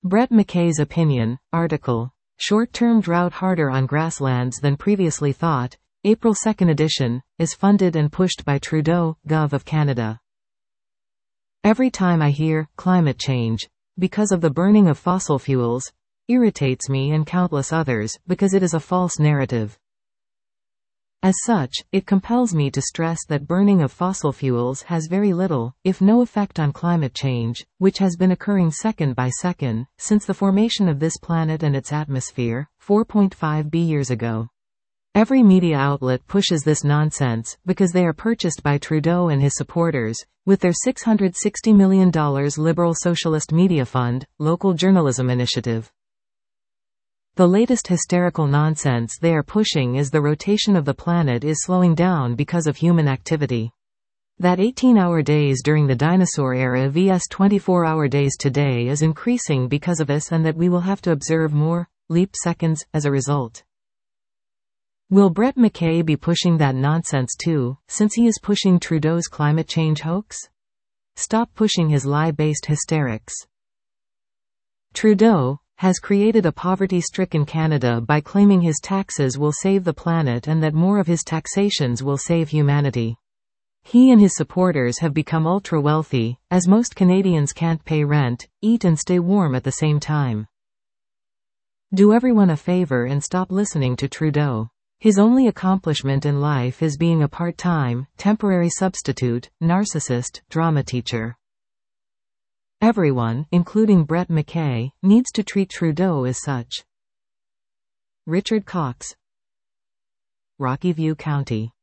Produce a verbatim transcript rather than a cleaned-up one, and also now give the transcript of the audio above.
Brett McKay's opinion, article. Short-term drought harder on grasslands than previously thought, April second edition, is funded and pushed by Trudeau, Gov of Canada. Every time I hear climate change, because of the burning of fossil fuels, irritates me and countless others, because it is a false narrative. As such, it compels me to stress that burning of fossil fuels has very little, if no effect on climate change, which has been occurring second by second, since the formation of this planet and its atmosphere, four point five billion years ago. Every media outlet pushes this nonsense, because they are purchased by Trudeau and his supporters, with their six hundred sixty million dollars Liberal Socialist Media Fund, local journalism initiative. The latest hysterical nonsense they are pushing is the rotation of the planet is slowing down because of human activity. That eighteen-hour days during the dinosaur era versus twenty-four-hour days today is increasing because of us, and that we will have to observe more leap seconds as a result. Will Brett McKay be pushing that nonsense too, since he is pushing Trudeau's climate change hoax? Stop pushing his lie-based hysterics. Trudeau has created a poverty-stricken Canada by claiming his taxes will save the planet and that more of his taxations will save humanity. He and his supporters have become ultra-wealthy, as most Canadians can't pay rent, eat and stay warm at the same time. Do everyone a favor and stop listening to Trudeau. His only accomplishment in life is being a part-time, temporary substitute, narcissist, drama teacher. Everyone, including Brett McKay, needs to treat Trudeau as such. Richard Cox, Rocky View County.